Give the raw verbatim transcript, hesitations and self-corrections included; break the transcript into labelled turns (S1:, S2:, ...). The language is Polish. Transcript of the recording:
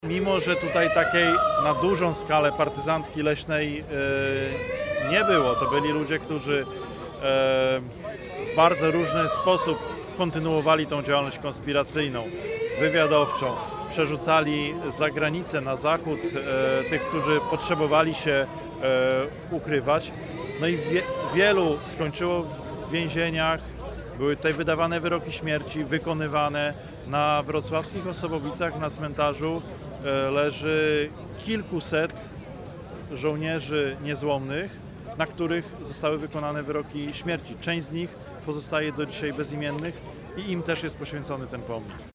S1: Mimo że tutaj takiej na dużą skalę partyzantki leśnej e, nie było, to byli ludzie, którzy e, w bardzo różny sposób kontynuowali tą działalność konspiracyjną, wywiadowczą, przerzucali za granicę, na zachód e, tych, którzy potrzebowali się e, ukrywać. No i wie, wielu skończyło w więzieniach, były tutaj wydawane wyroki śmierci, wykonywane. Na wrocławskich Osobowicach na cmentarzu leży kilkuset żołnierzy niezłomnych, na których zostały wykonane wyroki śmierci. Część z nich pozostaje do dzisiaj bezimiennych i im też jest poświęcony ten pomnik.